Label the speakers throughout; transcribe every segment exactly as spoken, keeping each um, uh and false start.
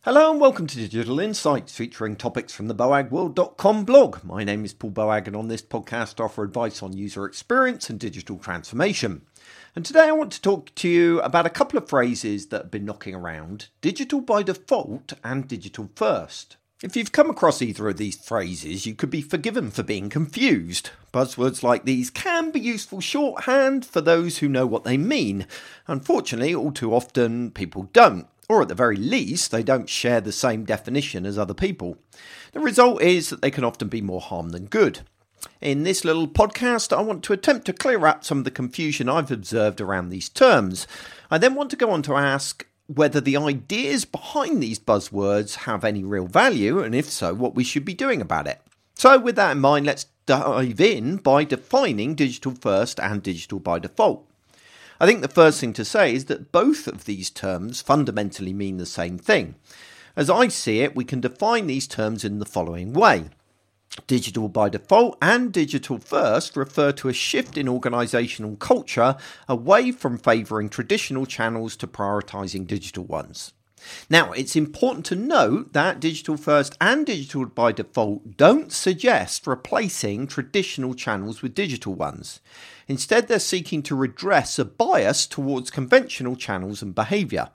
Speaker 1: Hello and welcome to Digital Insights, featuring topics from the boag world dot com blog. My name is Paul Boag, and on this podcast I offer advice on user experience and digital transformation. And today I want to talk to you about a couple of phrases that have been knocking around: digital by default and digital first. If you've come across either of these phrases, you could be forgiven for being confused. Buzzwords like these can be useful shorthand for those who know what they mean. Unfortunately, all too often people don't. Or at the very least, they don't share the same definition as other people. The result is that they can often be more harm than good. In this little podcast, I want to attempt to clear up some of the confusion I've observed around these terms. I then want to go on to ask whether the ideas behind these buzzwords have any real value, and if so, what we should be doing about it. So with that in mind, let's dive in by defining digital first and digital by default. I think the first thing to say is that both of these terms fundamentally mean the same thing. As I see it, we can define these terms in the following way. Digital by default and digital first refer to a shift in organisational culture away from favouring traditional channels to prioritising digital ones. Now, it's important to note that digital first and digital by default don't suggest replacing traditional channels with digital ones. Instead, they're seeking to redress a bias towards conventional channels and behaviour.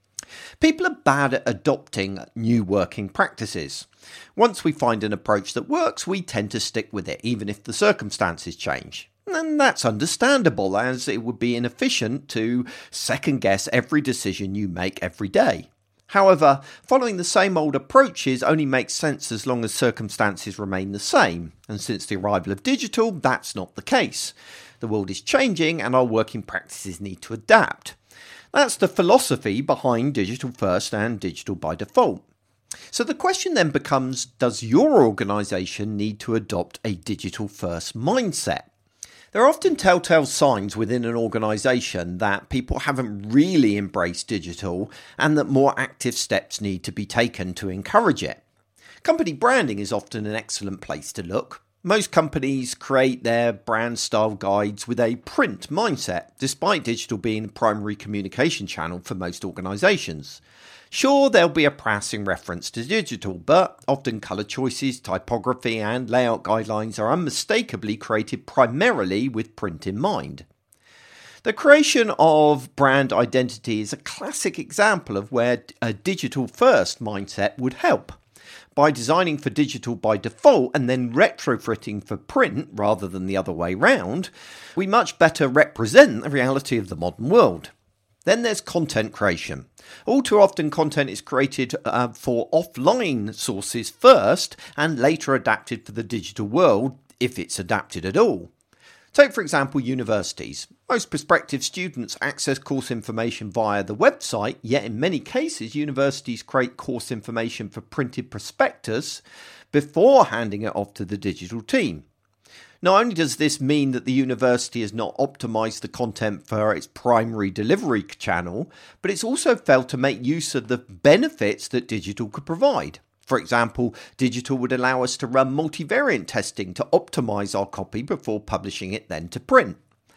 Speaker 1: People are bad at adopting new working practices. Once we find an approach that works, we tend to stick with it, even if the circumstances change. And that's understandable, as it would be inefficient to second-guess every decision you make every day. However, following the same old approaches only makes sense as long as circumstances remain the same, and since the arrival of digital, that's not the case. The world is changing and our working practices need to adapt. That's the philosophy behind digital first and digital by default. So the question then becomes, does your organisation need to adopt a digital first mindset? There are often telltale signs within an organisation that people haven't really embraced digital and that more active steps need to be taken to encourage it. Company branding is often an excellent place to look. Most companies create their brand style guides with a print mindset, despite digital being the primary communication channel for most organisations. Sure, there'll be a passing reference to digital, but often colour choices, typography and layout guidelines are unmistakably created primarily with print in mind. The creation of brand identity is a classic example of where a digital-first mindset would help. By designing for digital by default and then retrofitting for print rather than the other way round, we much better represent the reality of the modern world. Then there's content creation. All too often content is created uh, for offline sources first and later adapted for the digital world, if it's adapted at all. Take, for example, universities. Most prospective students access course information via the website, yet in many cases universities create course information for printed prospectus before handing it off to the digital team. Not only does this mean that the university has not optimised the content for its primary delivery channel, but it's also failed to make use of the benefits that digital could provide. For example, digital would allow us to run multivariate testing to optimise our copy before publishing it then to print.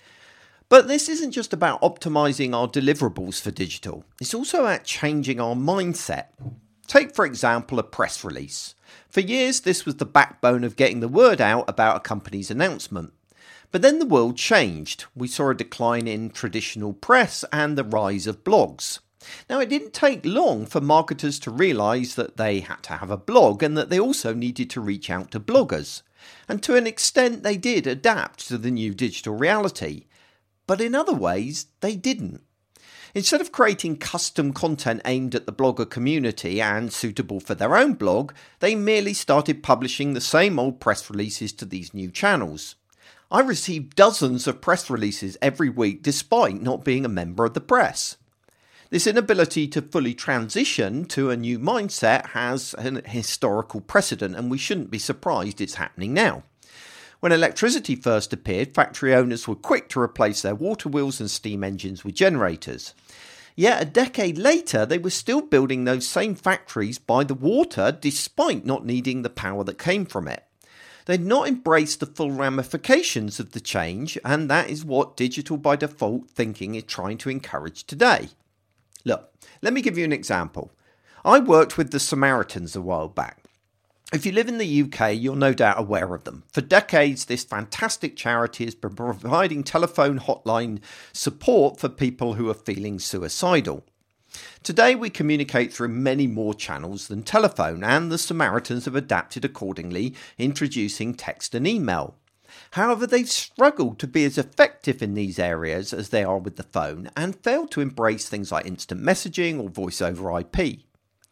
Speaker 1: But this isn't just about optimising our deliverables for digital, it's also about changing our mindset. Take, for example, a press release. For years, this was the backbone of getting the word out about a company's announcement. But then the world changed. We saw a decline in traditional press and the rise of blogs. Now, it didn't take long for marketers to realise that they had to have a blog and that they also needed to reach out to bloggers. And to an extent, they did adapt to the new digital reality. But in other ways, they didn't. Instead of creating custom content aimed at the blogger community and suitable for their own blog, they merely started publishing the same old press releases to these new channels. I receive dozens of press releases every week despite not being a member of the press. This inability to fully transition to a new mindset has an historical precedent, and we shouldn't be surprised it's happening now. When electricity first appeared, factory owners were quick to replace their water wheels and steam engines with generators. Yet a decade later, they were still building those same factories by the water despite not needing the power that came from it. They'd not embraced the full ramifications of the change, and that is what digital by default thinking is trying to encourage today. Look, let me give you an example. I worked with the Samaritans a while back. If you live in the U K, you're no doubt aware of them. For decades, this fantastic charity has been providing telephone hotline support for people who are feeling suicidal. Today, we communicate through many more channels than telephone, and the Samaritans have adapted accordingly, introducing text and email. However, they've struggled to be as effective in these areas as they are with the phone, and failed to embrace things like instant messaging or voice over I P.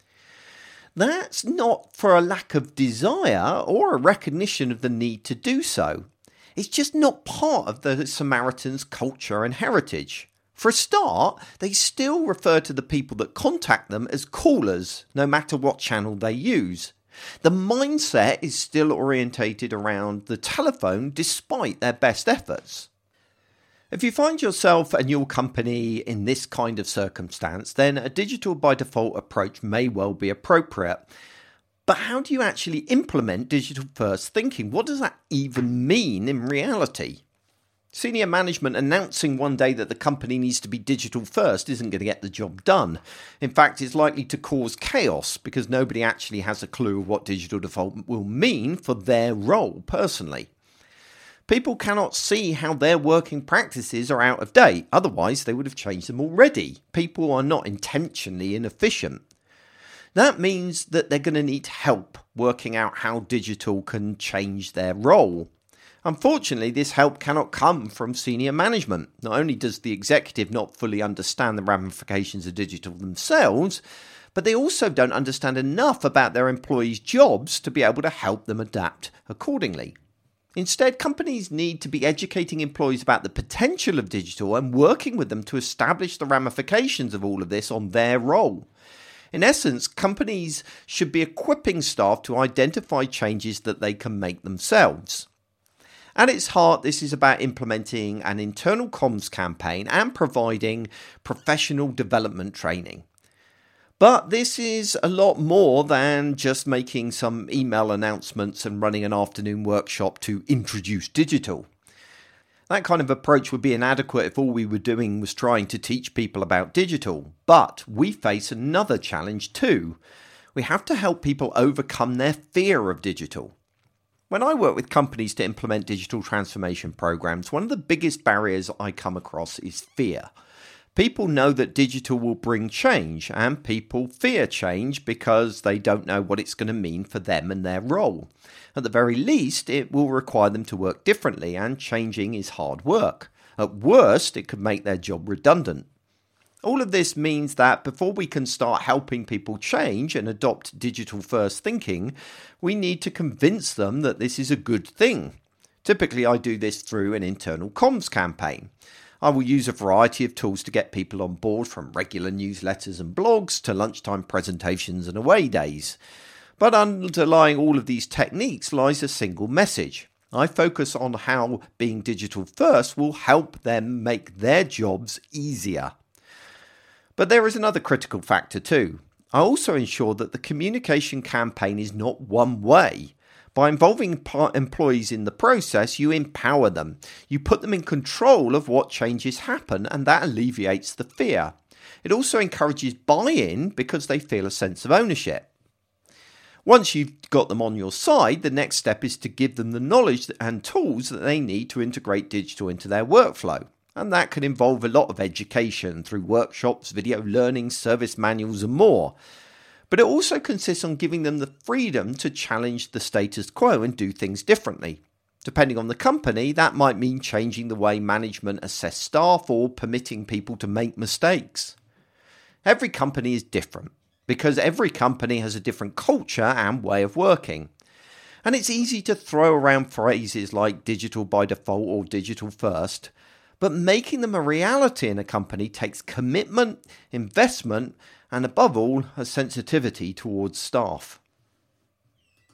Speaker 1: That's not for a lack of desire or a recognition of the need to do so. It's just not part of the Samaritans' culture and heritage. For a start, they still refer to the people that contact them as callers, no matter what channel they use. The mindset is still orientated around the telephone despite their best efforts. If you find yourself and your company in this kind of circumstance, then a digital by default approach may well be appropriate. But how do you actually implement digital first thinking? What does that even mean in reality? Senior management announcing one day that the company needs to be digital first isn't going to get the job done. In fact, it's likely to cause chaos because nobody actually has a clue of what digital default will mean for their role personally. People cannot see how their working practices are out of date, otherwise they would have changed them already. People are not intentionally inefficient. That means that they're going to need help working out how digital can change their role. Unfortunately, this help cannot come from senior management. Not only does the executive not fully understand the ramifications of digital themselves, but they also don't understand enough about their employees' jobs to be able to help them adapt accordingly. Instead, companies need to be educating employees about the potential of digital and working with them to establish the ramifications of all of this on their role. In essence, companies should be equipping staff to identify changes that they can make themselves. At its heart, this is about implementing an internal comms campaign and providing professional development training. But this is a lot more than just making some email announcements and running an afternoon workshop to introduce digital. That kind of approach would be inadequate if all we were doing was trying to teach people about digital. But we face another challenge too. We have to help people overcome their fear of digital. When I work with companies to implement digital transformation programs, one of the biggest barriers I come across is fear. People know that digital will bring change, and people fear change because they don't know what it's going to mean for them and their role. At the very least, it will require them to work differently, and changing is hard work. At worst, it could make their job redundant. All of this means that before we can start helping people change and adopt digital-first thinking, we need to convince them that this is a good thing. Typically, I do this through an internal comms campaign. I will use a variety of tools to get people on board, from regular newsletters and blogs to lunchtime presentations and away days. But underlying all of these techniques lies a single message. I focus on how being digital first will help them make their jobs easier. But there is another critical factor too. I also ensure that the communication campaign is not one way. By involving employees in the process, you empower them. You put them in control of what changes happen, and that alleviates the fear. It also encourages buy-in because they feel a sense of ownership. Once you've got them on your side, the next step is to give them the knowledge and tools that they need to integrate digital into their workflow. And that can involve a lot of education through workshops, video learning, service manuals, and more. But it also consists on giving them the freedom to challenge the status quo and do things differently. Depending on the company, that might mean changing the way management assess staff or permitting people to make mistakes. Every company is different because every company has a different culture and way of working. And it's easy to throw around phrases like digital by default or digital first, but making them a reality in a company takes commitment, investment, and above all, a sensitivity towards staff.